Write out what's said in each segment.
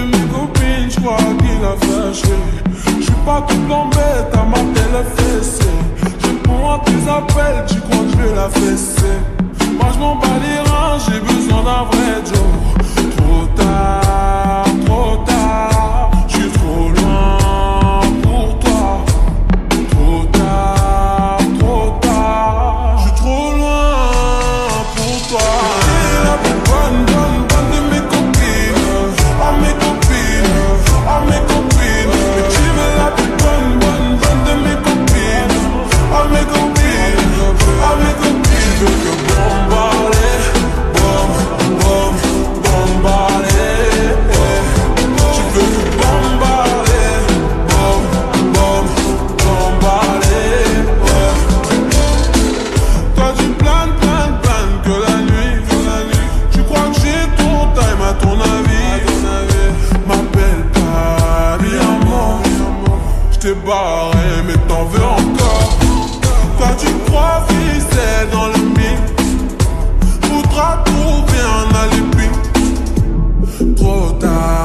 mes copines, j'crois qu'il a fâché. J'suis pas tout plombé, t'as ma télé fessée. J'réponds à tes appels, tu crois que j'vais la fesser. Moi j'm'en bats les reins, j'ai besoin d'un vrai Joe. Trop tard, j'suis trop loin pour toi. Trop tard, j'suis trop loin pour toi. T'es la plus bonne de mes copines. À mes copines. Mais tu veux la plus bonne de mes copines. À mes copines. Tu veux que bombarder, bombarder. Tu veux que bombarder, bombarder. Toi tu planes que la nuit. Tu crois que j'ai ton time à ton avis. M'appelle pas, mi amor. J't'ai barré mais t'en veux encore. Toi tu crois ficelle dans le mythe. Faudra trouver un alibi. Trop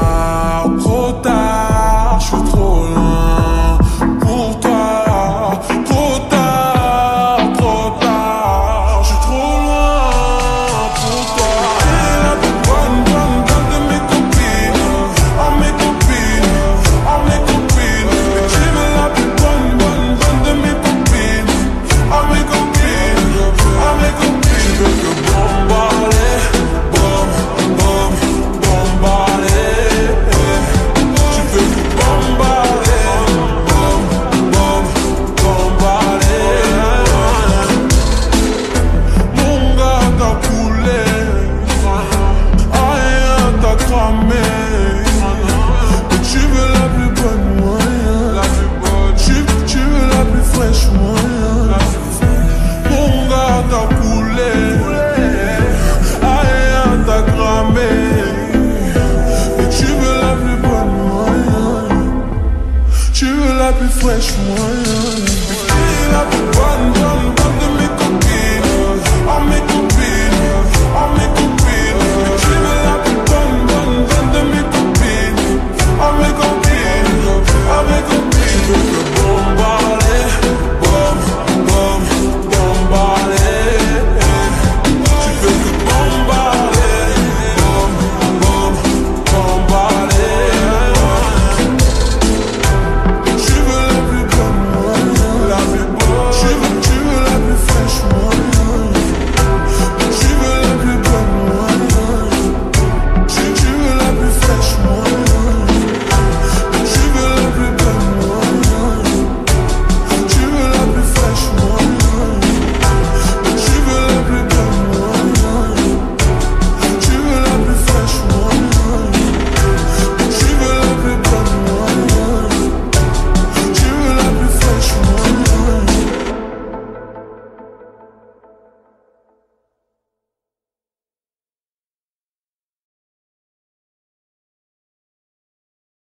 tard, j'suis trop loin pour toi. Trop tard, j'suis trop loin pour toi. T'es la plus bonne de mes copines. À mes copines. Mais tu veux la plus bonne de mes copines. À mes copines. Tu veux que bombarder, bombarder. Tu veux que bombarder, bombarder. Mon gars t'a coulé, rien t'a cramé. Mais tu veux la plus bonne moyen. Tu veux la plus fraîche moyen. Mon gars t'a coulé, rien t'a cramé. Mais tu veux la plus bonne moyen. Tu veux la plus fraîche moyen. T'es la plus bonne de